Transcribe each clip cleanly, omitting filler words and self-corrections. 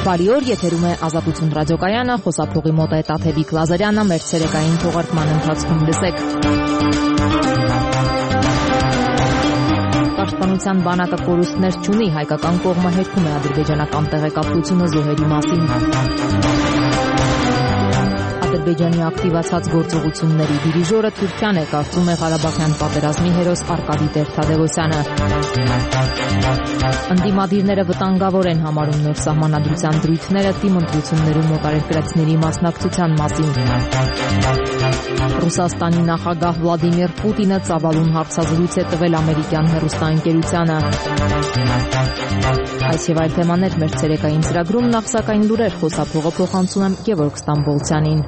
Բարի օր, եթերում է Ազատություն ռադիոկայանը, խոսափողի մոտ է Տաթևիկ Լազարյանը, մեր ցերեկային թողարկման ընթացքում լսեք։ Պաշտպանության բանակը կորուստներ չունի, հայկական կողմը հերքում է ադրբեջանական տեղեկատվությունը զոհերի մասին։ Ադրբեջանի ակտիվացած գործողությունների դիրիժորը Թուրքիան է, կարծում է Ղարաբաղյան պատերազմի հերոս Արկադի Տեր-Թադևոսյանը։ Ընդդիմադիրները վտանգավոր են համարում նոր սահմանադրության դրույթները թիմ ընտրություններում օտարերկրացիների մասնակցության մասին։ Ռուսաստանի նախագահ Վլադիմիր Պուտինը ծավալուն հարցազրույց է տվել ամերիկյան հեռուստաընկերությանը։ Այս եւ այլ թեմաներ մեր ցերեկային ծրագրում, նախ սակայն լուրեր խոսափողը փոխանցում եմ Գևորգ Ստամբոլցյանին։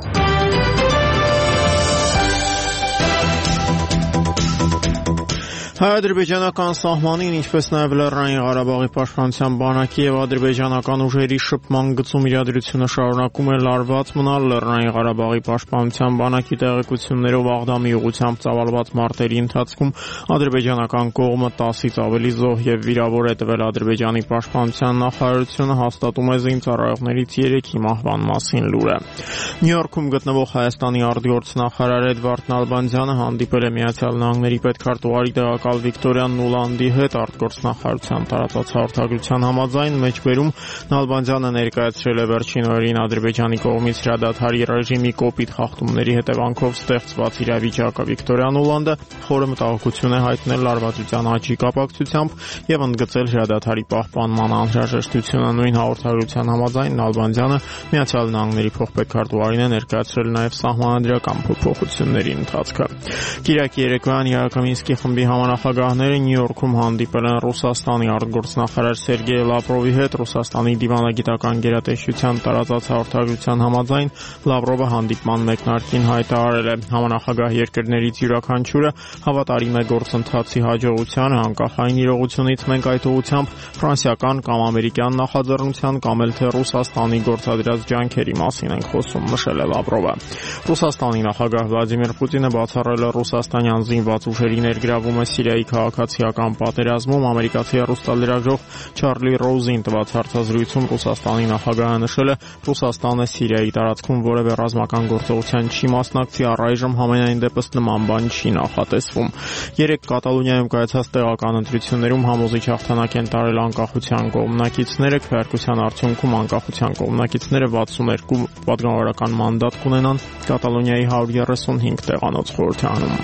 Հայ-ադրբեջանական սահմանին, ինչպես նաև Լեռնային Ղարաբաղի պաշտպանության բանակի եւ ադրբեջանական ուժերի շփման գծում իրադրությունը շարունակում է լարված մնալ։ Լեռնային Ղարաբաղի պաշտպանության բանակի տեղեկություններով Աղդամի ուղղությամբ ծավալված մարտերի ընթացքում ադրբեջանական կողմը 10-ից ավելի զոհ եւ վիրավոր է տվել։ Ադրբեջանի պաշտպանության նախարարությունը հաստատում է զինծառայողներից 3-ի մահվան մասին լուրը։ Նյու-Յորքում գտնվող Հայաստանի արտգործնախարար Էդվարդ Նալբանդյանը հանդիպել է Միացյալ Նահանգների պետքարտուղարի Վիկտորիա Նուլանդի հետ արտգործնախարարության տարածած հաղորդագրության համաձայն մեջբերում Նալբանդյանը ներկայացրել է վերջին օրերին Ադրբեջանի կողմից հրադադարի ռեժիմի կոպիտ խախտումների հետևանքով ստեղծված իրավիճակը։ Վիկտորիա Նուլանդը խորը մտահոգություն է հայտնել լարվածության աճի կապակցությամբ եւ ընդգծել հրադադարի պահպանման անհրաժեշտությունը։ Նույն հաղորդագրության համաձայն Նալբանդյանը Միացյալ Նահանգների փոխպետքարտուղարին է ներկայացրել նաեւ սահմանադրական փոփոխությունների ընթացքը։ Կիրակի երեկոյան Յակոմինսկի խմբի նախագահները Նյու Յորքում հանդիպել են Ռուսաստանի արտգործնախարար Սերգեյ Լավրովի հետ։ Ռուսաստանի դիվանագիտական գերատեսչության տարածած հաղորդագրության համաձայն Լավրովը հանդիպման մեկնարկին հայտարարել է. համանախագահ երկրներից յուրաքանչյուրը հավատարիմ է գործընթացի հաջողությանը, անկախ այն իրողությունից մենք այդ ուղղությամբ ֆրանսիական կամ ամերիկյան նախաձեռնության կամ էլ թե Ռուսաստանի գործադրած ջանքերի մասին ենք խոսում, նշել է Լավրովը։ Ռուսաստանի նախագահ Վլադիմիր Պուտինը բացառել է ռուսաստանյան զինված ուժերի ներգրավումը Սիրիայի քաղաքացիական պատերազմում։ Ամերիկացի հեռուստալրագրող Չարլի Ռոուզին տված հարցազրույցում Ռուսաստանի նախագահը նշել է, Ռուսաստանը Սիրիայի տարածքում որևէ ռազմական գործողության չի մասնակցի, առայժմ համենայն դեպս նման բան չի նախատեսվում։ Երեկ Կատալոնիայում կայացած տեղական ընտրություններում համոզիչ հաղթանակ են տարել անկախության կողմնակիցները։ Քվեարկության արդյունքում անկախության կողմնակիցները 62 պատգամավորական մանդատ կունենան Կատալոնիայի 135 տեղանոց խորհրդարանում։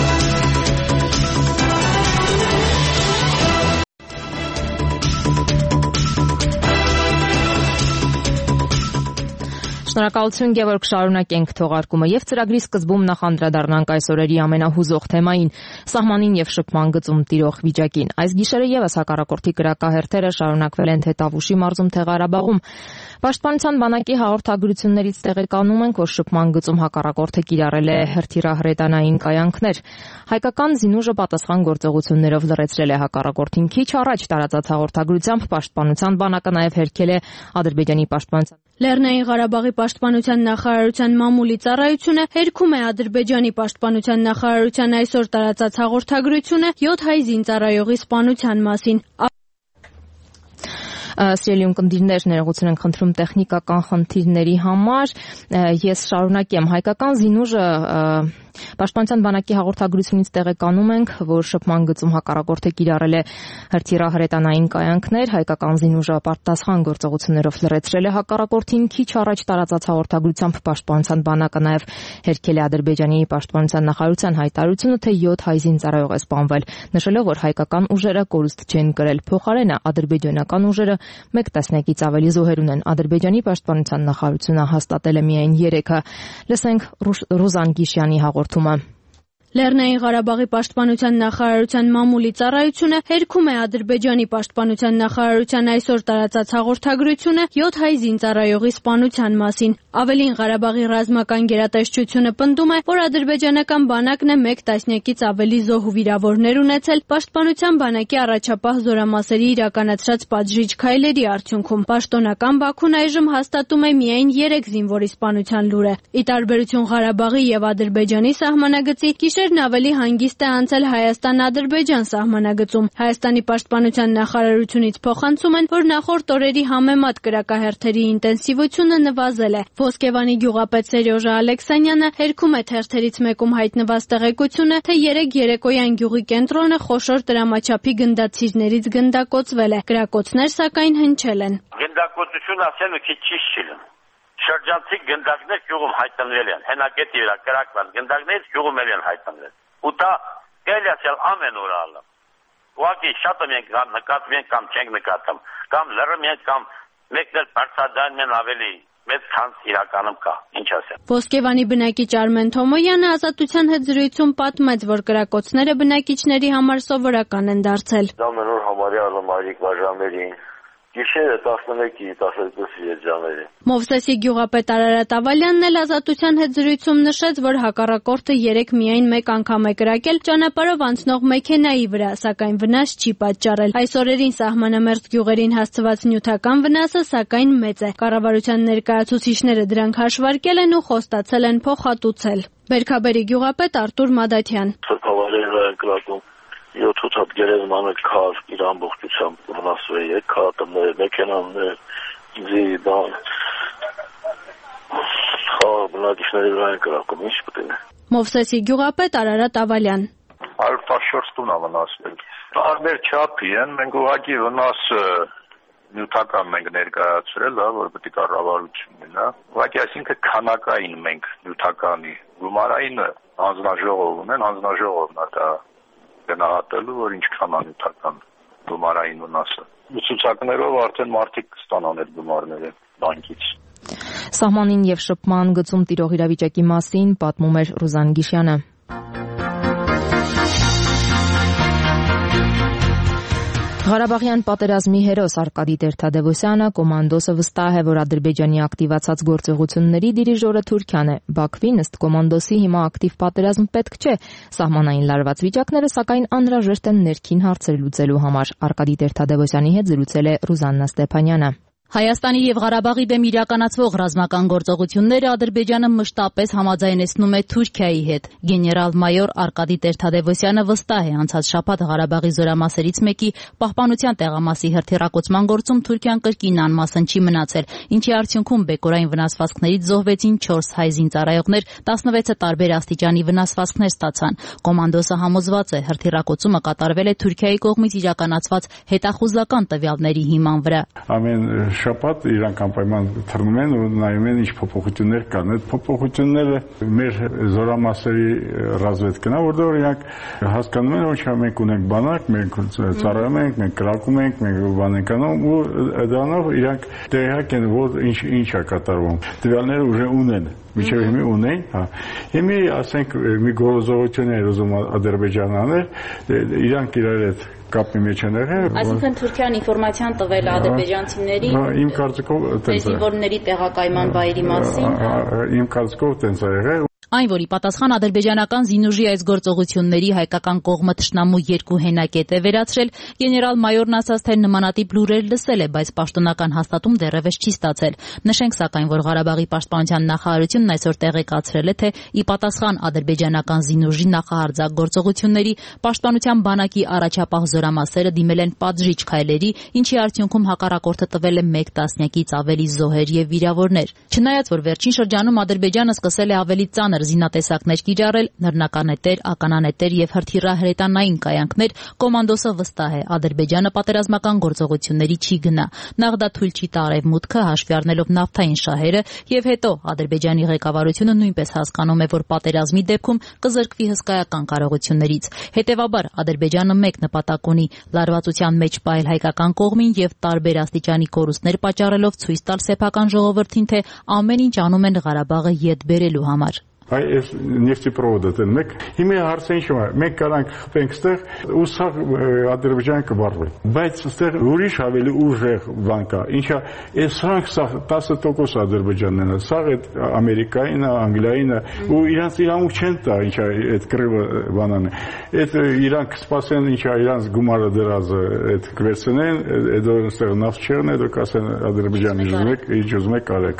Շնորհակալություն Գևորգ, շարունակենք թողարկումը եւ ծրագրի սկզբում նախ անդրադառնանք այս օրերի ամենահուզող թեմային՝ սահմանին եւ շփման գծում տիրող վիճակին։ Այս գիշերը եւս հակառակորդի կրակահերթերը շարունակվել են թե Տավուշի մարզում, թե Ղարաբաղում։ Պաշտպանության բանակի հաղորդագրություններից տեղեկանում ենք, որ շփման գծում հակառակորդը կիրառել է հրթիռահրետանային կայանքներ։ Հայկական զինուժը պատասխան գործողություններով լրացրել է հակառակորդին։ Քիչ առաջ տարածած հաղորդագրությամբ պաշտպանության բանակը նաեւ հերքել է Ադրբեջանի պաշտպանության Լեռնային Ղարաբաղի պաշտպանության նախարարության մամուլի ծառայությունը հերքում է Ադրբեջանի պաշտպանության նախարարության այսօր տարածած հաղորդագրությունը 7 հայ զինծառայողի սպանության մասին։ Սիրելի ունկնդիրներ, ներողություն ենք խնդրում տեխնիկական խնդիրների համար։ Ես շարունակեմ։ Հայկական զինուժը Պաշտպանության բանակի հաղորդագրությունից տեղեկանում ենք, որ շփման գծում հակառակորդը կիրառել է հրթիռահրետանային կայանքներ, հայկական զինուժը պատասխան գործողություններով լրացրել է հակառակորդին։ Քիչ առաջ տարածած հաղորդագրությամբ պաշտպանության բանակը նաև հերքել է Ադրբեջանի պաշտպանության նախարարության հայտարարությունը, թե 7 հայ զինծառայող է սպանվել, նշելով, որ հայկական ուժերը կորուստ չեն կրել։ Փոխարենը ադրբեջանական ուժերը 1 տասնյակից ավելի զոհեր ունեն։ Ադրբեջանի պաշտպանության նախարարությունը հաստատել է միայն 3-ը։ Լսենք Ռուզան Գիշյանի հաղորդումը։ Լեռնային Ղարաբաղի պաշտպանության նախարարության մամուլի ծառայությունը հերքում է Ադրբեջանի պաշտպանության նախարարության այսօր տարածած հաղորդագրությունը 7 հայ զինծառայողի սպանության մասին։ Ավելին, Ղարաբաղի ռազմական գերատեսչությունը պնդում է, որ ադրբեջանական բանակն է 1 տասնյակից ավելի զոհ ու վիրավորներ ունեցել պաշտպանության բանակի առաջապահ զորամասերի իրականացրած պատժիչ քայլերի արդյունքում։ Պաշտոնական Բաքուն այժմ հաստատում է միայն 3 զինվորի սպանության լուրը։ Ի տարբերություն Ղարաբաղի եւ Ադրբեջանի սահմանագծի, Գիշերն ավելի հանգիստ է անցել Հայաստան-Ադրբեջան սահմանագծում։ Հայաստանի պաշտպանության նախարարությունից փոխանցում են, որ նախորդ օրերի համեմատ կրակահերթերի ինտենսիվությունը նվազել է։ Ոսկեվանի գյուղապետ Սերյոժա Ալեքսանյանը հերքում է թերթերից մեկում հայտնված տեղեկությունը, թե 3 երեկոյան գյուղի կենտրոնը խոշոր տրամաչափի գնդացիրներից գնդակոծվել է։ Կրակոցներ սակայն հնչել են։ Գնդակոծություն ասելը քիչ ճիշտ չէ։ Շրջանցիկ գնդակներ գյուղում հայտնվել են, հենակետի վրա կրակված գնդակներից գյուղում են հայտնվել։ Ու դա գելիացել ամեն օր ալը։ Ուղղակի շատը մենք նկատում ենք կամ չենք նկատում, կամ լրում ենք, կամ մեկն էլ բարձրադանում են ավելի մեծ քան իրականում կա, ինչ ասեմ։ Ոսկեվանի բնակիչ Արմեն Թոմոյանը Ազատության հետ զրույցում պատմեց, որ կրակոցները բնակիչների համար սովորական են դարձել։ Ամեն օր համարյա մայրիկ բաժամերին Գիշերը 11-ի 12-ի երջաները։ Մովսեսի գյուղապետ Արարատ Ավալյանն էլ Ազատության հետ զրույցում նշեց, որ հակառակորդը 3 միայն մեկ անգամ է կրակել ճանապարհով անցնող մեքենայի վրա, սակայն վնաս չի պատճառել։ Այս օրերին սահմանամերձ գյուղերին հասցված նյութական վնասը սակայն մեծ է։ Կառավարության ներկայացուցիչները դրանք հաշվարկել են ու խոստացել են փոխհատուցել։ Բերքաբերի գյուղապետ Արտուր Մադաթյան։ 7-8 հատ գերեզմանը քար իր ամբողջությամբ վնասվել է, քարտները, մեքենաները, ձի բան, բնակիչների վրա են կրակում, ինչ պետք է։ Մովսեսի գյուղապետ Արարատ Ավալյան։ 114 տուն է վնասվել։ Տարբեր չափի են, մենք ուղղակի վնասը նյութական մենք ներկայացրել, որ պետք է կառավարություն լինի, ուղղակի այսինքն քանակային մենք նյութականի, գումարայինը հանձնաժողով ունեն, հանձնաժողովն է դա գնահատելու, որ ինչքան անյութական գումարային վնասը։ Ցուցակներով արդեն մարդիկ կստանան այդ գումարները բանկից։ Սահմանին եւ շփման գծում տիրող իրավիճակի մասին պատմում էր Ռուզան Գիշյանը։ Ղարաբաղյան պատերազմի հերոս Արկադի Տեր-Թադևոսյանը կոմանդոսը վստահ է, որ Ադրբեջանի ակտիվացած գործողությունների դիրիժորը Թուրքիան է։ Բաքվին ըստ կոմանդոսի հիմա ակտիվ պատերազմ պետք չէ։ Սահմանային լարված վիճակները սակայն անհրաժեշտ են ներքին հարցեր լուծելու համար։ Արկադի Տեր-Թադևոսյանի հետ զրուցել է Ռուզաննա Ստեփանյանը։ Հայաստանի եւ Ղարաբաղի դեմ իրականացվող ռազմական գործողությունները Ադրբեջանը մշտապես համաձայնեցնում է Թուրքիայի հետ։ Գեներալ-մայոր Արկադի Տեր-Թադևոսյանը վստահ է անցած շաբաթ Ղարաբաղի զորամասերից մեկի պահպանության տեղամասի հրթիռակոծման գործում Թուրքիան կրկին անմասն չի մնացել, ինչի արդյունքում բեկորային վնասվածքներից զոհվեցին 4 հայ զինծառայողներ, 16-ը տարբեր աստիճանի վնասվածքներ ստացան։ Կոմանդոսը համոզված է, հրթիռակոծումը կատարվել է Թուրքիայի կողմից իրականացված հետախուզական տվյալների հիման վրա։ Շաբաթ իրանք անպայման թռնում են ու նայում են ինչ փոփոխություններ կան։ Այդ փոփոխությունները մեր զորամասերի ռազմետքն է, որտեղ իրանք հասկանում են, որ մենք ունենք բանակ, մենք ծառայում ենք, մենք կրակում ենք, մենք բան ենք անում ու դրանով իրանք տեղյակ են, որ ինչ է կատարվում։ Տվյալները ուժը ունեն։ Միջև հիմի ունեն, հիմի ասենք մի գործողություն է ուզում Ադրբեջանը անել, իրանք իրար հետ կապի մեջ են եղել։ Այսինքն Թուրքիան ինֆորմացիան տվել ադրբեջանցիներին։ Իմ կարծիքով տենց է։ Զինվորների տեղակայման վայրի մասին։ Իմ կարծիքով տենց է եղել։ Այն, որ ի պատասխան ադրբեջանական զինուժի այս գործողությունների հայկական կողմը թշնամու 2 հենակետ է վերացրել, գեներալ-մայորն ասաց, թե նմանատիպ լուրեր լսել է, բայց պաշտոնական հաստատում դեռևս չի ստացել։ Նշենք սակայն, որ Ղարաբաղի պաշտպանության նախարարությունն այսօր տեղեկացրել է, թե ի պատասխան ադրբեջանական զինուժի նախահարձակ գործողությունների պաշտպանության բանակի առաջապահ զորամասերը դիմել են պատժիչ քայլերի, ինչի արդյունքում հակառակորդը տվել է 1 տասնյակից ավելի զոհեր եւ վիրավորներ։ Չնայած որ վերջին շրջանում Ադրբեջանը սկսել է ավելի ծանր զինատեսակներ կիրառել, նռնականետեր, ականանետեր եւ հրթիռահրետանային կայանքներ, կոմանդոսը վստահ է, Ադրբեջանը պատերազմական գործողությունների չի գնա։ Նախ դա թույլ չի տա Արևմուտքը, հաշվի առնելով նավթային շահերը, եւ հետո Ադրբեջանի ղեկավարությունը նույնպես հասկանում է, որ պատերազմի դեպքում կզրկվի հսկայական կարողություններից։ Հետևաբար Ադրբեջանը մեկ նպատակ ունի՝ լարվածության մեջ պահել հայկական կողմին եւ տարբեր աստիճանի կորուստներ պատճառելով ցույց տալ սեփական ժողովրդին, թե ամեն ինչ անում են Ղարաբաղը յետ բերելու համար։ Այս նեֆտեպրովոդը դեն մեկ հիմա հարցը ինչ է մենք կարանք խփենք ստեղ ու սա Ադրբեջանը կբարվի բայց ստեղ ուրիշ ավելի ուժեղ բան կա ինչա այս սրանք սա 10% Ադրբեջանն է սա այդ Ամերիկային Անգլիային ու իրանց իրանք չեն տա ինչա այդ կռիվը բանան այդ իրանք սպասեն ինչա իրանց գումարը դրած այդ կվերցնեն այդ ստեղ նավթ չեղն է դուք ասեն Ադրբեջանի ուզում եք արեք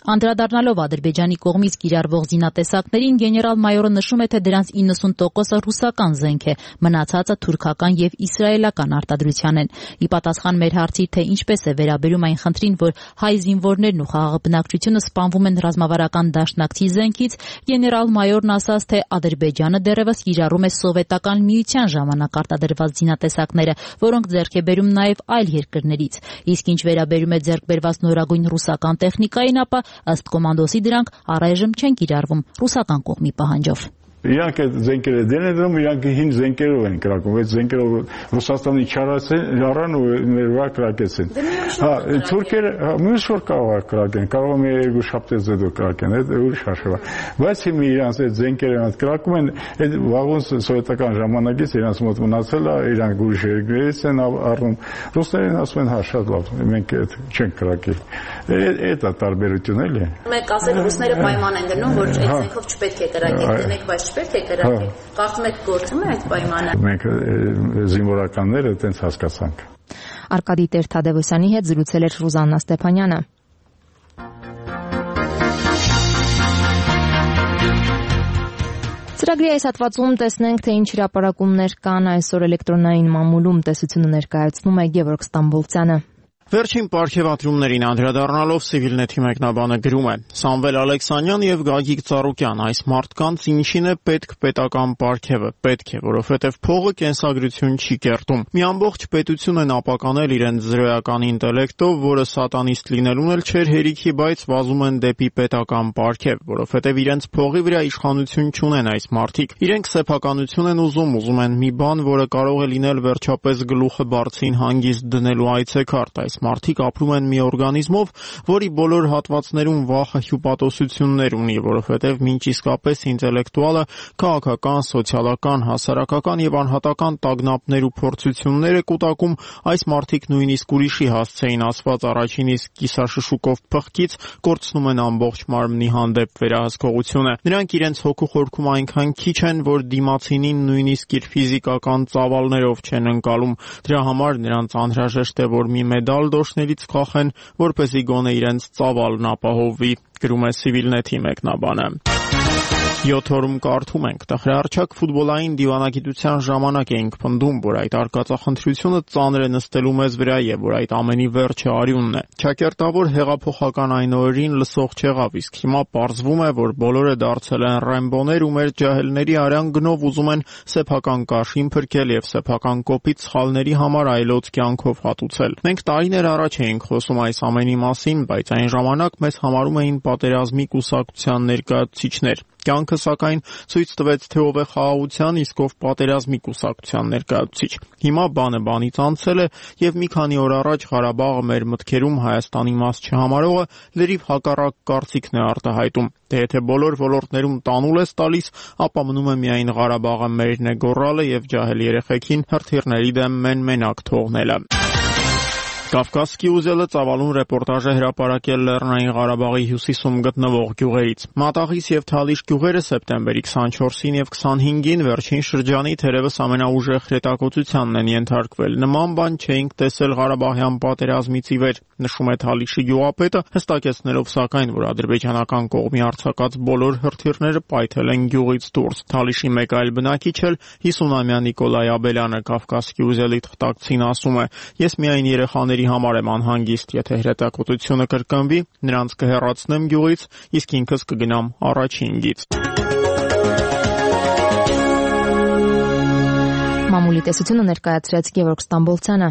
Անդրադառնալով Ադրբեջանի կողմից կիրառվող զինատեսակներին, գեներալ-մայորը նշում է, թե դրանց 90%-ը ռուսական զենք է, մնացածը թուրքական եւ իսրայելական արտադրության են։ Ի պատասխան մեր հարցի, թե ինչպես է վերաբերում այն խնդրին, որ հայ զինվորներն ու խաղաղ բնակչությունը սպանվում են ռազմավարական դաշնակցի զենքից, գեներալ-մայորն ասաց, թե Ադրբեջանը դեռևս կիրառում է սովետական միության ժամանակ արտադրված զինատեսակները, որոնք ձեռք է բերում նաեւ այլ երկրներից։ Իսկ ինչ վերաբերում է ձեռք բերված նորագույն ռուսական տեխնիկային, ապա ըստ կոմանդոսի դրանք առայժմ չեն կիրառվում ռուսական կողմի պահանջով։ Իրանք այդ զենքերը դեն են դնում, իրանք հին զենքերով են կրակում, այդ զենքերով Ռուսաստանի չարան ու մեր վրա կրակեցին։ Թուրքերը մյուս որ կարող է կրակեն, կարող է մի երկու շաբթից հետո կրակեն, այդ ուրիշ հաշվա։ Բայց հիմա իրանք այդ զենքերը կրակում են, այդ վաղուց սովետական ժամանակից իրանք մոտ մնացել է, իրանք ուրիշ երկրներից են առնում։ Ռուսներն ասում են, հա, շատ լավ, մենք այդ չենք կրակի։ Այդ է տարբերությունը էլի։ Մեկ ասել ռուսները պայման են դնում, որ այդ զենքով չպետք է կրակեն, դնեք, բայց չպետք է կրակեն։ Կարծում եք գործում է այդ պայմանը։ Մենք զինվորականները այդպես հասկացանք։ Արկադի Տեր-Թադևոսյանի հետ զրուցել էր Ռուզաննա Ստեփանյանը։ Ծրագրի այս հատվածում տեսնենք, թե ինչ հրապարակումներ կան այսօր էլեկտրոնային մամուլում տեսությունը ներկայացնում է Գևորգ Ստամբոլցյանը։ Վերջին պարգևատրումներին անդրադառնալով Civilnet-ի մեկնաբանը գրում է. Սամվել Ալեքսանյան եւ Գագիկ Ծառուկյան, այս մարդկանց ինչին է պետք պետական պարգևը, պետք է, որովհետեւ փողը կենսագրություն չի կերտում։ Մի ամբողջ պետություն են ապականել իրենց զրոյական ինտելեկտով, որը սատանիստ լինելուն էլ չէր հերիքի, բայց վազում են դեպի պետական պարգև, որովհետեւ իրենց փողի վրա իշխանություն չունեն այս մարդիկ։ Իրենք սեփականություն են ուզում են մի բան, որը կարող է լինել վերջապես գլուխը բարձին հանգիստ դնելու այցեքարտ։ Մարդիկ ապրում են մի օրգանիզմով, որի բոլոր հատվածներում վախը հյուպատոսություններ ունի, որովհետև մինչ իսկապես ինտելեկտուալը քաղաքական, սոցիալական, հասարակական եւ անհատական տագնապներ ու փորձություններ է կուտակում, այս մարդիկ նույնիսկ ուրիշի հասցեին ասված առաջին իսկ կիսաշշուկով փղկից կորցնում են ամբողջ մարմնի հանդեպ վերահսկողությունը։ Նրանք իրենց հոգու խորքում այնքան քիչ են, որ դիմացինին նույնիսկ իր ֆիզիկական ծավալներով չեն ընկալում։ Դրա համար նրանց անհրաժեշտ է, որ մի մեդալ դոշներից կախեն, որպեսզի գոնե իրենց ծավալն ապահովվի, գրում է Civilnet-ի մեկնաբանը։ 7 օրում կարդում ենք, տխրահարչակ ֆուտբոլային դիվանագիտության ժամանակ էինք պնդում, որ այդ արկածախնդրությունը ծանր է նստելու մեզ վրա եւ որ այդ ամենի վերջը արյունն է։ Չակերտավոր հեղափոխական այն օրերին լսող չեղավ, իսկ հիմա պարզվում է, որ բոլորը դարձել են ռեմբոներ ու մեր ջահելների արյան գնով ուզում են սեփական կաշին փրկել եւ սեփական կոպիտ սխալների համար այլոց կյանքով հատուցել։ Մենք տարիներ առաջ էինք խոսում այս ամենի մասին, բայց այն ժամանակ մեզ համարում էին պատերազմի կուսակցության ներկայացուցիչներ։ Կյանքը սակայն ցույց տվեց, թե ով է խաղաղության, իսկ ով պատերազմի կուսակցության ներկայացուցիչ։ Հիմա բանը բանից անցել է եւ մի քանի օր առաջ Ղարաբաղը մեր մտքերում Հայաստանի մաս չհամարողը լրիվ հակառակ կարծիքն է արտահայտում։ Թե եթե բոլոր ոլորտներում տանուլ ես տալիս, ապա մնում է միայն Ղարաբաղը մերն է գոռալը եւ ջահել երեխեքին հրթիռների դեմ մենակ թողնելը։ Կավկասկի ուզելը ծավալուն ռեպորտաժ է հրապարակել Լեռնային Ղարաբաղի հյուսիսում գտնվող գյուղերից։ Մատաղիս եւ Թալիշ գյուղերը սեպտեմբերի 24-ին եւ 25-ին վերջին շրջանի թերևս ամենաուժեղ հրետակոծությանն են ենթարկվել։ Նման բան չէինք տեսել Ղարաբաղյան պատերազմից ի վեր, նշում է Թալիշի գյուղապետը, հստակեցնելով սակայն, որ ադրբեջանական կողմի արձակած բոլոր հրթիռները պայթել են գյուղից դուրս։ Թալիշի մեկ այլ բնակիչ էլ 50-ամյա Նիկոլայ Աբելյանը Կավկասկի ուզելի թղթակցին ասում է. «Ես միայն երեխաների համար եմ անհանգիստ, եթե հրետակոծությունը կրկնվի, նրանց կհեռացնեմ գյուղից, իսկ ինքս կգնամ առաջին գիծ»։ Մամուլի տեսությունը ներկայացրեց Գևորգ Ստամբոլցյանը։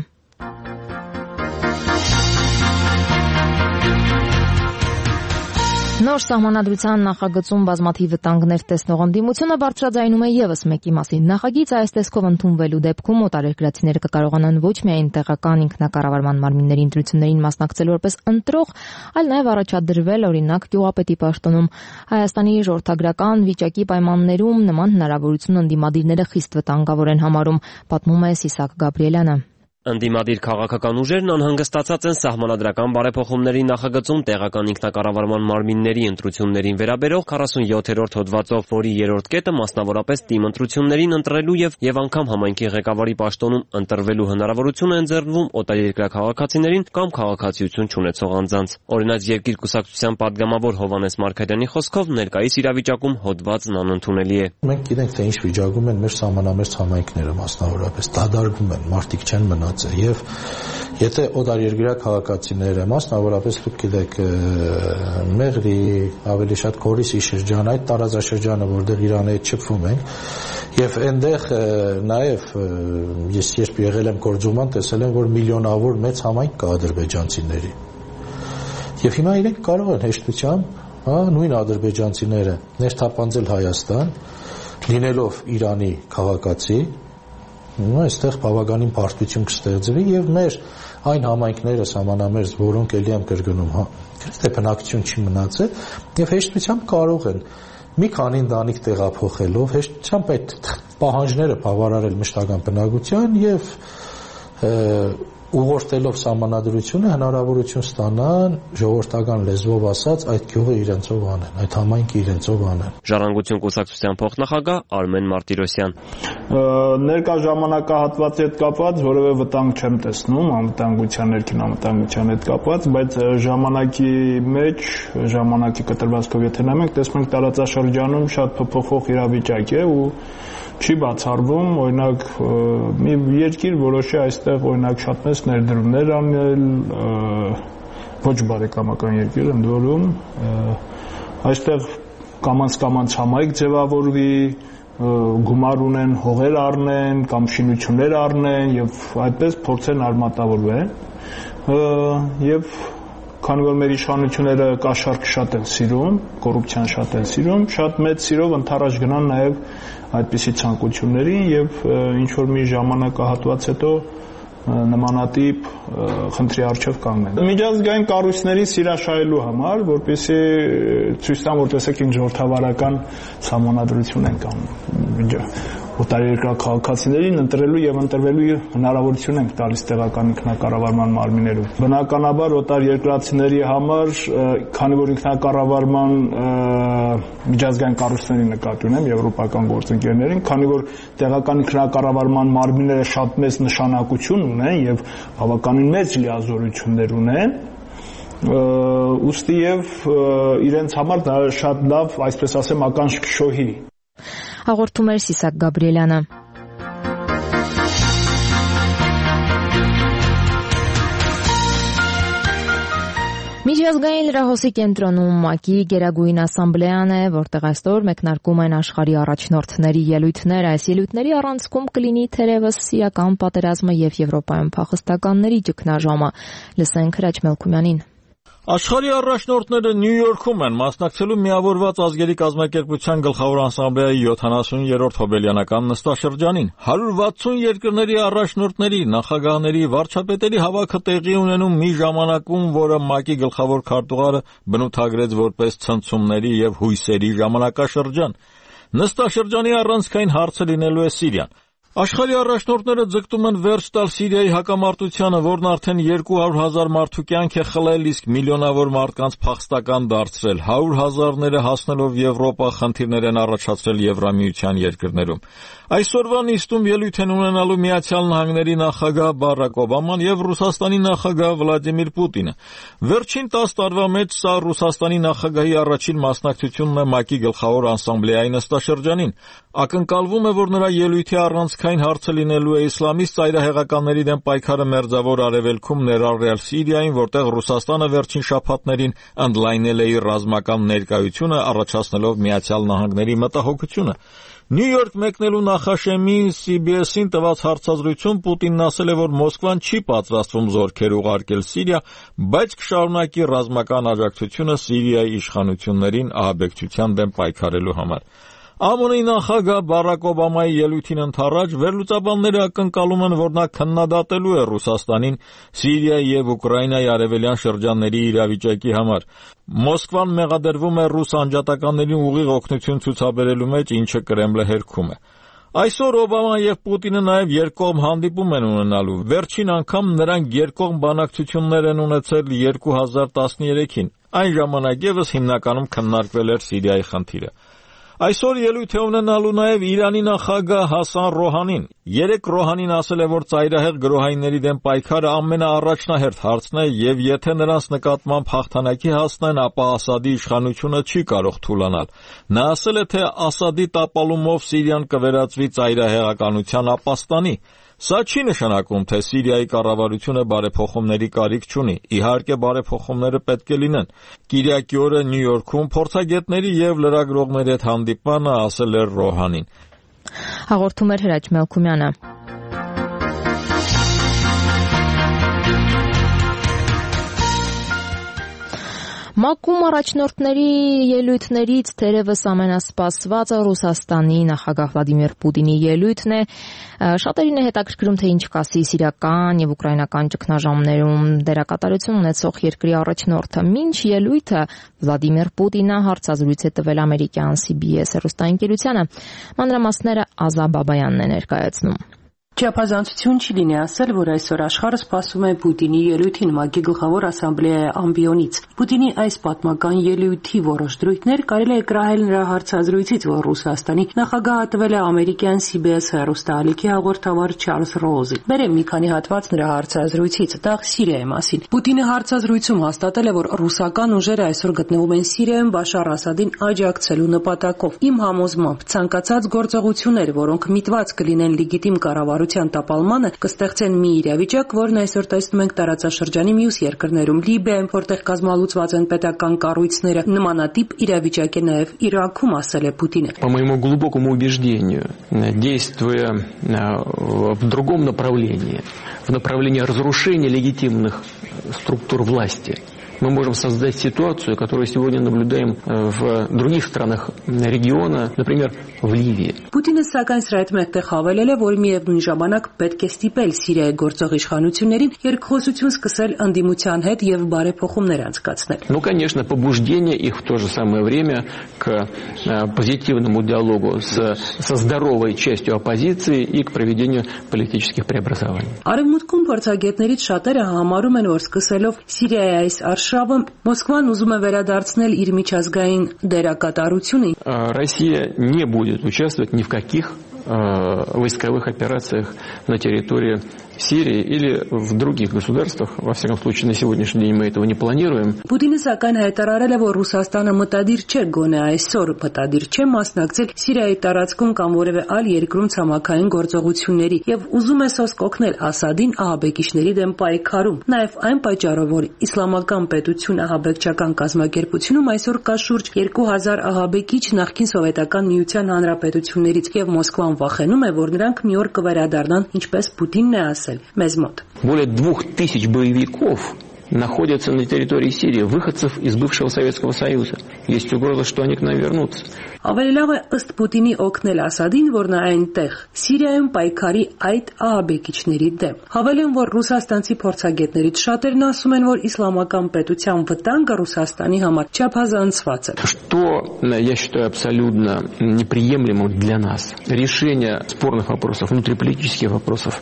Նոր սահմանադրության նախագծում բազմաթիվ վտանգներ տեսնող ընդդիմությունը բարձրաձայնում է եւս մեկի մասին։ Նախագիծը այս տեսքով ընդունվելու դեպքում օտարերկրացիները կկարողանան ոչ միայն տեղական ինքնակառավարման մարմինների ընտրություններին մասնակցել որպես ընտրող, այլ նաեւ առաջադրվել օրինակ գյուղապետի պաշտոնում։ Հայաստանի ժողովրդագրական վիճակի պայմաններում նման հնարավորություն ընդդիմադիրները խիստ վտանգավոր են համարում, պատմում է Սիսակ Գաբրիելյանը։ Ընդդիմադիր քաղաքական ուժերն անհանգստացած են սահմանադրական բարեփոխումների նախագծում տեղական ինքնակառավարման մարմինների ընտրություններին վերաբերող 47-րդ հոդվածով, որի երրորդ կետը մասնավորապես թիմ ընտրություններին ընտրելու եւ անգամ համայնքի ղեկավարի պաշտոնում ընտրվելու հնարավորություն է ընձեռվում օտարերկրյա քաղաքացիներին կամ քաղաքացիություն չունեցող անձանց։ Օրինակ Երկիր կուսակցության падգամավոր Հովհաննես Մարգարյանի խոսքով ներկայիս իրավիճակում հոդվածն անընդունելի է։ Մենք գիտենք, թե ինչ վիճակում են մեր սահմանամերձ համայնքները մասնավորապես, դադարվում են, մարդիկ չեն մնաց եւ եթե օտարերկրյա քաղաքացիները, մասնավորապես դուք գիտեք Մեղրի, ավելի շատ Գորիսի շրջան, այդ տարածաշրջանը, որտեղ Իրանի հետ շփվում ենք, եւ այնտեղ նաեւ ես երբ եղել եմ գործուման, տեսել եմ, որ միլիոնավոր մեծ համայնք կա ադրբեջանցիների։ Եվ հիմա իրենք կարող են հեշտությամբ, նույն ադրբեջանցիները ներթափանցել Հայաստան, լինելով Իրանի քաղաքացի, այստեղ բավականին բարդություն կստեղծվի եւ մեր այն համայնքները սահմանամերձ, որոնք ելի եմ կրկնում, գրեթե բնակչություն չի մնացել եւ հեշտությամբ կարող են մի քանի ընտանիք տեղափոխելով հեշտությամբ այդ պահանջները բավարարել մշտական բնակության եւ ուղղորդելով սահմանադրությունը հնարավորություն ստանան ժողովրդական լեզվով ասած այդ գյուղը իրենցով անեն, այդ համայնքը իրենցով անեն։ Ժառանգություն կուսակցության փոխնախագահ Արմեն Մարտիրոսյան։ Ներկա ժամանակահատվածի հետ կապված որևէ վտանգ չեմ տեսնում, անվտանգության ներքին անվտանգության հետ կապված, բայց ժամանակի մեջ, ժամանակի կտրվածքով եթե նայենք, տեսնում ենք տարածաշրջանում շատ փոփոխվող իրավիճակ է ու չի բացառվում, օրինակ մի երկիր որոշի այստեղ օրինակ շատ մեծ ներդրումներ անել, ոչ բարեկամական երկիր ընդ որում, այստեղ կամանց համայնք ձևավորվի, գումար ունեն, հողեր առնեն կամ շինություններ առնեն եւ այդպես փորձեն արմատավորվել եւ քանի որ մեր իշխանությունները կաշառք շատ են սիրում, կոռուպցիան շատ են սիրում, շատ մեծ սիրով ընթരാճ գնան նաեւ այդպիսի ցանկություններին եւ ինչ որ մի ժամանակահատված հետո նմանատիպ խնդրի առջև կանգնեն։ Միջազգային կառույցների սիրաշահելու համար, որպեսզի ցույց տան, որ տեսեք ինչ ժողովրդավարական սահմանադրություն են կանում։ Օտարերկրյա քաղաքացիներին ընտրելու եւ ընտրվելու հնարավորություն ենք տալիս տեղական ինքնակառավարման մարմիններում։ Բնականաբար օտարերկրացիների համար, քանի որ ինքնակառավարման միջազգային կառույցների նկատի ունեմ եվրոպական գործընկերներին, քանի որ տեղական ինքնակառավարման մարմինները շատ մեծ նշանակություն ունեն եւ բավականին մեծ լիազորություններ ունեն, ուստի եւ իրենց համար դա շատ լավ, այսպես ասեմ, ականջքշոհի Հաղորդում էր Սիսակ Գաբրիելյանը։ Միջազգային լրահոսի կենտրոնում ՄԱԿ-ի Գերագույն ասամբլեան է, որտեղ այսօր մեկնարկում են աշխարհի առաջնորդների ելույթներ։ Այս ելույթների առանցքում կլինի թերևս սիրիական պատերազմը եւ Եվրոպայում փախստականների ճգնաժամը։ Լսենք Հրաչ Մելքումյանին։ Աշխարհի առաջնորդները Նյու Յորքում են մասնակցելու Միավորված ազգերի կազմակերպության գլխավոր ասամբլեայի 70-րդ հոբելյանական նստաշրջանին։ 160 երկրների առաջնորդների, նախագահների, վարչապետերի հավաքը տեղի ունենում մի ժամանակում, որը ՄԱԿ-ի գլխավոր քարտուղարը բնութագրեց որպես ցնցումների եւ հույսերի ժամանակաշրջան։ Նստաշրջանի առանցքային հարցը լինելու է Սիրիան։ Աշխարհի առաջնորդները ձգտում են վերջ տալ Սիրիայի հակամարտությանը, որն արդեն 200,000 մարդու կյանք է խլել, իսկ միլիոնավոր մարդկանց փախստական դարձրել, 100,000-ները հասնելով Եվրոպա խնդիրներ են առաջացրել Եվրամիության երկրներում։ Այսօրվա նիստում ելույթ են ունենալու Միացյալ Նահանգների նախագահ Բարակ Օբաման եւ Ռուսաստանի նախագահ Վլադիմիր Պուտինը։ Վերջին 10 տարվա մեջ սա Ռուսաստանի նախագահի առաջին մասնակցությունն է ՄԱԿ-ի գլխավոր ասամբլեայի նստաշրջանին։ Ակնկալվում է, որ նրա ելույթի առանցքային հարցը լինելու է իսլամիստ ծայրահեղականների դեմ պայքարը Մերձավոր Արևելքում, ներառյալ Սիրիային, որտեղ Ռուսաստանը վերջին շաբաթներին ընդլայնել է իր ռազմական ներկայությունը, առաջացնելով Միացյալ Նահանգների մտահոգությունը։ Նյու Յորք մեկնելու նախաշեմի CBS-ին տված հարցազրույցում Պուտինն ասել է, որ Մոսկվան չի պատրաստվում զորքեր ուղարկել Սիրիա, բայց կշարունակի ռազմական աջակցությունը Սիրիայի իշխանություններին ահաբեկչության դեմ պայքարելու համար։ ԱՄՆ-ի նախագահ Բարակ Օբամայի ելույթին ընդառաջ վերլուծաբանները ակնկալում են, որ նա քննադատելու է Ռուսաստանին Սիրիայի եւ Ուկրաինայի արևելյան շրջանների իրավիճակի համար։ Մոսկվան մեղադրվում է ռուս անջատականներին ուղիղ օգնություն ցուցաբերելու մեջ, ինչը Կրեմլը հերքում է։ Այսօր Օբաման եւ Պուտինը նաեւ երկկողմ հանդիպում են ունենալու։ Վերջին անգամ նրանք երկկողմ բանակցություններ են ունեցել 2013-ին։ Այն ժամանակ եւս հիմնականում քննարկվել էր Սիրիայի խնդիրը։ Այսօր ելույթ է ունենալու նաև Իրանի նախագահ Հասան Ռոհանին։ Երեկ Ռոհանին ասել է, որ ծայրահեղ գրոհայինների դեմ պայքարը ամենաառաջնահերթ հարցն է եւ եթե նրանց նկատմամբ հաղթանակի հասնեն, ապա Ասադի իշխանությունը չի կարող թուլանալ։ Նա ասել է, թե Ասադի տապալումով Սիրիան կվերածվի ծայրահեղականության ապաստանի։ Սա չի նշանակում, թե Սիրիայի կառավարությունը բարեփոխումների կարիք չունի։ Իհարկե բարեփոխումները պետք է լինեն։ Կիրակի օրը Նյու Յորքում փորձագետների եւ լրագրողների հետ հանդիպմանը ասել էր Ռոհանին։ Հաղորդում էր Հրաչ Մելքումյանը։ ՄԱԿ-ում առաջնորդների ելույթներից թերևս ամենասպասվածը Ռուսաստանի նախագահ Վլադիմիր Պուտինի ելույթն է։ Շատերին է հետաքրքրում, թե ինչ կասի սիրիական եւ ուկրաինական ճգնաժամերում դերակատարություն ունեցող երկրի առաջնորդը։ Մինչ ելույթը Վլադիմիր Պուտինը հարցազրույց է տվել ամերիկյան CBS հեռուստաընկերությանը։ Մանրամասները Ազա Բաբայանն է ներկայացնում։ Չափազանցություն չի լինի ասել, որ այսօր աշխարհը սպասում է Պուտինի ելույթին ՄԱԿ-ի գլխավոր ասամբլեայի ամբիոնից։ Պուտինի այս պատմական ելույթի որոշ դրույթներ կարելի է կրահել նրա հարցազրույցից, որ Ռուսաստանի նախագահը տվել է ամերիկյան CBS հեռուստաալիքի հաղորդավար Չարլզ Ռոուզին։ Բերեմ մի քանի հատված նրա հարցազրույցից, դա Սիրիայի մասին։ Պուտինը հարցազրույցում հաստատել է, որ ռուսական ուժերը այսօր գտնվում են Սիրիայում Բաշար Ասադին աջակցելու նպատակով։ Իմ համոզմամբ ցանկացած գործողություններ, որոնք միտված կլինեն լեգիտիմ կառավարության տապալմանը, կստեղծեն մի իրավիճակ, որն այսօր տեսնում ենք տարածաշրջանի մյուս երկրներում, Լիբիայում, որտեղ կազմալուծված են պետական կառույցները, նմանատիպ իրավիճակ է նաև Իրաքում, ասել է Պուտինը։ По моему глубокому убеждению, действуя в другом направлении, в направлении разрушения легитимных структур власти, мы можем создать ситуацию, которую сегодня наблюдаем в других странах региона, например, в Ливии. Պուտինը սակայն սրա հետ մեկտեղ հավելել է, որ միևնույն ժամանակ պետք է ստիպել Սիրիայի գործող իշխանություններին երկխոսություն սկսել ընդդիմության հետ եւ բարեփոխումներ անցկացնել։ Ну, конечно, побуждение их в то же самое время к позитивному диалогу со здоровой частью оппозиции и к проведению политических преобразований. Արևմուտքում փորձագետներից շատերը համարում են, որ սկսելով Սիրիայի այս արշավը Մոսկվան ուզում է վերադարձնել իր միջազգային դերակատարությունին։ Россия не будет участвовать ни в каких войсковых операциях на территории Сирии или в других государствах. Во всяком случае, на сегодняшний день мы этого не планируем. Պուտինը սակայն հայտարարել է, որ Ռուսաստանը մտադիր չէ գոնե այսօր մտադիր չէ մասնակցել Սիրիայի տարածքում կամ որևէ այլ երկրում ցամաքային գործողությունների եւ ուզում է սոսկ օգնել Ասադին ահաբեկիչների դեմ պայքարում։ Նաեւ այն պատճառով, որ իսլամական պետություն ահաբեկչական կազմակերպությունում այսօր կա շուրջ 2000 ահաբեկիչ նախկին սովետական միության հանրապետություններից եւ Մոսկվան վախենում է, որ նրանք մի օր կվերադառնան, ինչպես Պուտինն է ասել մեզ մոտ։ Более 2000 боевиков находятся на территории Сирии, выходцев из бывшего Советского Союза. Есть угроза, что они к нам вернутся. Ավելի լավ է ըստ Պուտինի օգնել Ասադին, որ նա այնտեղ Սիրիայում պայքարի այդ ահաբեկիչների դեմ։ Հավելեմ, որ ռուսաստանցի փորձագետներից շատերն ասում են, որ իսլամական պետության վտանգը Ռուսաստանի համար չափազանցված է։ Что я считаю абсолютно неприемлемым для нас. Решение спорных вопросов, внутриполитических вопросов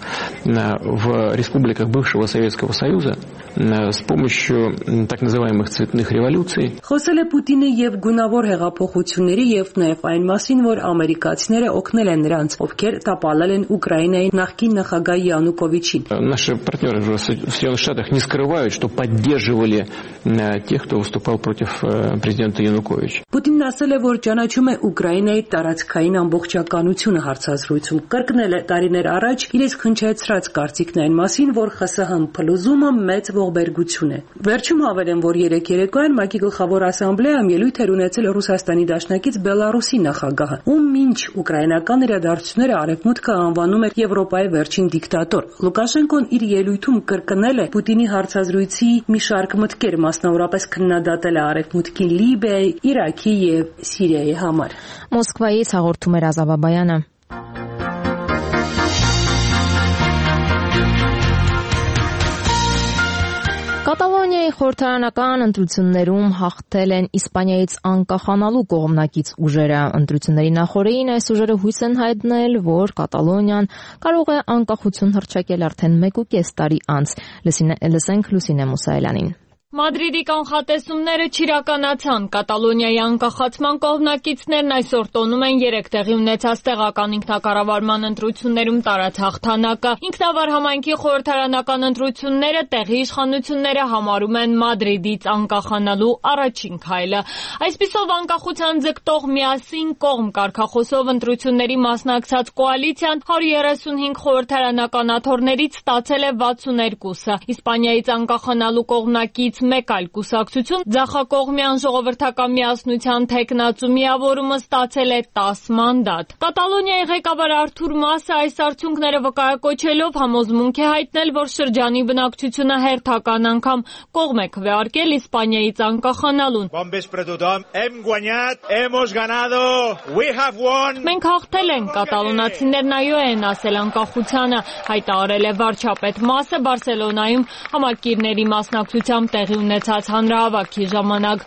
в республиках бывшего Советского Союза с помощью так называемых цветных революций. Խոսել է Պուտինը եւ գունավոր հեղափոխությունների եւ նաեւ այն մասին, որ ամերիկացիները օգնել են նրանց, ովքեր տապալել են Ուկրաինայի նախկին նախագահ Յանուկովիչին։ Наши партнеры в Соединенных Штатах не скрывают, что поддерживали тех, кто выступал против президента Януковича. Պուտինն ասել է, որ ճանաչում է Ուկրաինայի տարածքային ամբողջականությունը հարցազրույցում։ Կրկնել է տարիներ առաջ իրենց քնչեցրած կարծիքն այն մասին, որ ԽՍՀՄ փլուզումը մեծ ողբերգություն է։ Վերջում հավելեմ, որ երեք երեկոյան ՄԱԿ-ի գլխավոր ասամբլեայում ելույթ էր ունեցել Ռուսաստանի դաշնակից Բելարուսի նախագահը, ում մինչ ուկրաինական իրադարձությունները արևմուտքը անվանում էր Եվրոպայի վերջին դիկտատոր։ Լուկաշենկոն իր ելույթում կրկնել է Պուտինի հարցազրույցի մի շարք մտքեր, մասնավորապես քննադատել է արևմուտքի Լիբիայի, Իրաքի եւ Սիրիայի համար։ Մոսկվայից հաղորդում էր Ազա Բաբայանը։ Կատալոնիայի խորհրդարանական ընտրություններում հաղթել են Իսպանիայից անկախանալու կողմնակից ուժերը։ Ընտրությունների նախօրեին այս ուժերը հույս են հայտնել, որ Կատալոնիան կարող է անկախություն հռչակել արդեն 1.5 տարի անց։ Լսենք Լուսինե Մուսայելյանին։ Մադրիդի կանխատեսումները չիրականացան։ Կատալոնիայի անկախացման կողմնակիցներն այսօր տոնում են 3 տեղի ունեցած տեղական ինքնակառավարման ընտրություններում տարած հաղթանակը։ Ինքնավար համայնքի խորհրդարանական ընտրությունները տեղի իշխանությունները համարում են Մադրիդից անկախանալու առաջին քայլը։ Այսպիսով անկախության ձգտող միասին կողմ կարգախոսով ընտրությունների մասնակցած կոալիցիան 135 խորհրդարանական աթոռներից ստացել է 62-ը։ Իսպանիայից անկախանալու կողմնակից մեկ այլ կուսակցություն ձախակողմյան ժողովրդական միասնության թեկնածու միավորումը ստացել է 10 մանդատ։ Կատալոնիայի ղեկավար Արթուր Մասը այս արդյունքները վկայակոչելով համոզմունք է հայտնել, որ շրջանի բնակչությունը հերթական անգամ կողմ է քվեարկել Իսպանիայից անկախանալուն։ Մենք հաղթել ենք, կատալոնացիներն այո են ասել անկախությանը, հայտարարել է վարչապետ Մասը Բարսելոնայում համակիրների մասնակցությամբ տեղի ունեցած հանրահավաքի ժամանակ։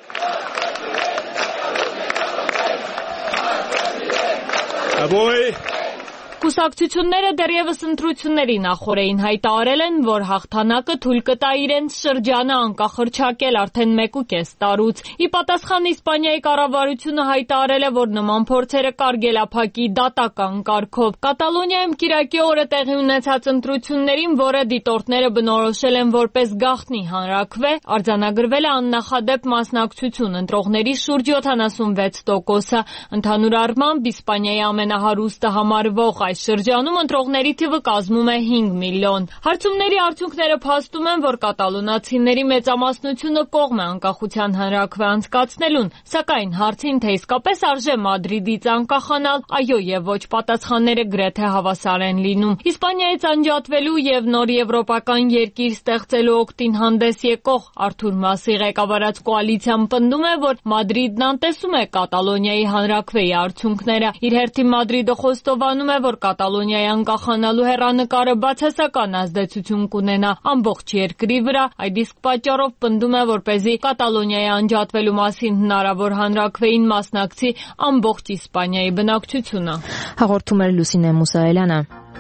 Կուսակցությունները դեռևս ընտրությունների նախօրեին հայտարարել են, որ հաղթանակը թույլ կտա իրենց շրջանը անկախ հռչակել արդեն 1.5 տարուց։ Ի պատասխան Իսպանիայի կառավարությունը հայտարարել է, որ նման փորձերը կարգելափակի դատական կարգով։ Կատալոնիայում կիրակի օրը տեղի ունեցած ընտրություններին, որը դիտորդները բնորոշել են որպես գաղտնի հանրաքվե, արձանագրվել է աննախադեպ մասնակցություն, ընտրողների շուրջ 76%-ը։ Ընդհանուր առմամբ Իսպանիայի ամենահարուստը համարվող այս շրջանում ընտրողների թիվը կազմում է 5 միլիոն։ Հարցումների արդյունքները փաստում են, որ կատալոնացիների մեծամասնությունը կողմ է անկախության հանրաքվե անցկացնելուն, սակայն հարցին, թե իսկապես արժե Մադրիդից անկախանալ, այո եւ ոչ պատասխանները գրեթե հավասար են լինում։ Իսպանիայից անջատվելու եւ նոր եվրոպական երկիր ստեղծելու օգտին հանդես եկող Արթուր Մասի ղեկավարած կոալիցիան պնդում է, որ Մադրիդն անտեսում է Կատալոնիայի հանրաքվեի արդյունքները։ Իր հերթին Մադրիդը խոստովանում է, որ Կատալոնիայի անկախանալու հեռանկարը բացասական ազդեցություն կունենա ամբողջ երկրի վրա, այդ իսկ պատճառով պնդում է, որպեսզի Կատալոնիայի անջատվելու մասին հնարավոր հանրաքվեին մասնակցի ամբողջ Իսպանիայի բնակչությունը։ Հաղորդում էր Լուսինե Մուսայելյանը։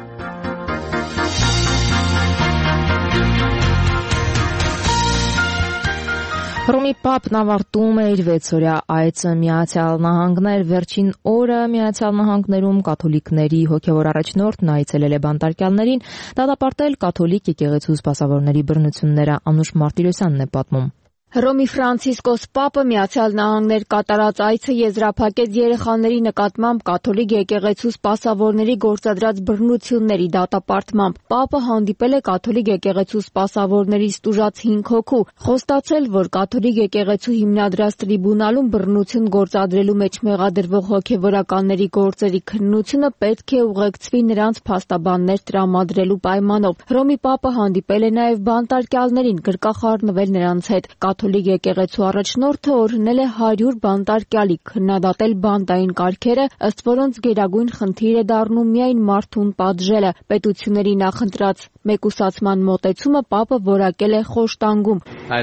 Հռոմի Պապն ավարտում է իր 6-օրյա այցը Միացյալ Նահանգներ։ Վերջին օրը Միացյալ Նահանգներում կաթոլիկների հոգևոր առաջնորդն այցելել է բանտարկյալներին, դատապարտել կաթոլիկ եկեղեցու սպասավորների բռնությունները։ Անուշ Մարտիրոսյանն է պատմում։ Հռոմի Ֆրանցիսկոս Պապը Միացյալ Նահանգներ կատարած այցը եզրափակեց երեխաների նկատմամբ կաթոլիկ եկեղեցու սպասավորների գործադրած բռնությունների դատապարտմամբ։ Պապը հանդիպել է կաթոլիկ եկեղեցու սպասավորներից տուժած 5 հոգու, խոստացել, որ կաթոլիկ եկեղեցու հիմնադրած տրիբունալում բռնություն գործադրելու մեջ մեղադրվող հոգևորականների գործերի քննությունը պետք է ուղեկցվի նրանց փաստաբաններ տրամադրելու պայմանով։ Հռոմի Պապը հանդիպել է նաև բանտարկյալներին, գրկախառնվել նրանց հետ։ Կաթոլիկ եկեղեցու առաջնորդը օրհնել է 100 բանտարկյալի, քննադատել բանտային կարգերը, ըստ որոնց գերագույն խնդիր է դառնում միայն մարդուն պատժելը։ Պետությունների նախընտրած մեկուսացման մոտեցումը Պապը որակել է խոշտանգում։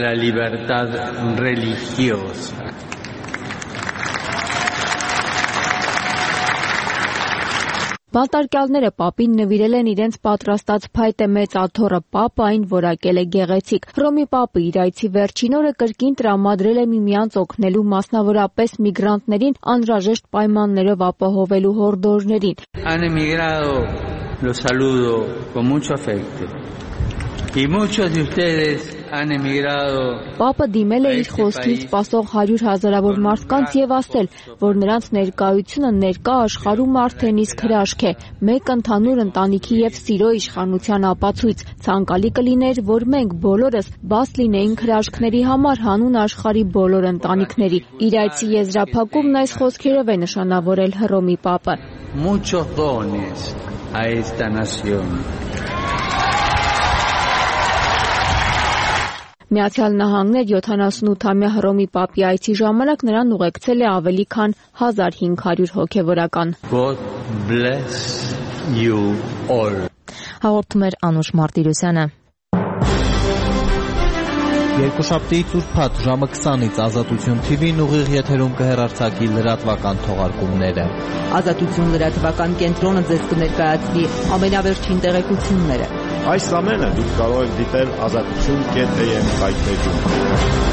Բանտարկյալները Պապին նվիրել են իրենց պատրաստած փայտե մեծ աթոռը, Պապը այն որակել է գեղեցիկ։ Հռոմի Պապը իր այցի վերջին օրը կրկին տրամադրել է միմյանց օգնելու, մասնավորապես միգրանտներին անհրաժեշտ պայմաններով ապահովելու հորդորներին։ Պապը դիմել է իր խոսքից սպասող 100 հազարավոր մարդկանց եւ ասել, որ նրանց ներկայությունը ներկա աշխարհում արդեն իսկ հրաշք է, մեկ ընդհանուր ընտանիքի եւ սիրո իշխանության ապացույց։ Ցանկալի կլիներ, որ մենք բոլորս բաց լինեինք հրաշքների համար հանուն աշխարհի բոլոր ընտանիքների։ Իր այցի եզրափակումն այս խոսքերով է նշանավորել Հռոմի Պապը։ Միացյալ Նահանգներ 78-ամյա Հռոմի Պապի այցի ժամանակ նրան ուղեկցել է ավելի քան 1500 հոգևորական։ Հաղորդում էր Անուշ Մարտիրոսյանը։ Երկուշաբթի ուրբաթ ժամը 20-ից Ազատություն TV-ն ուղիղ եթերում կհեռարձակի լրատվական թողարկումները։ Ազատություն լրատվական կենտրոնը ձեզ կներկայացնի ամենավերջին տեղեկությունները։ Այս ամենը դուք կարող եք դիտել azatutun.am կայքէջում։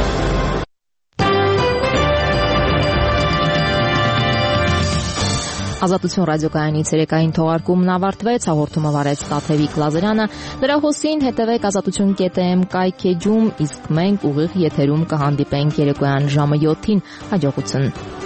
Ազատություն ռադիոկայանի ցերեկային թողարկումն ավարտվեց, հաղորդումը վարեց Տաթևիկ Լազարյանը, նրա հոսին հետևեք azatutun.am կայքէջում, իսկ մենք ուղիղ եթերում կհանդիպենք երեկոյան ժամը 7-ին, հաջողություն։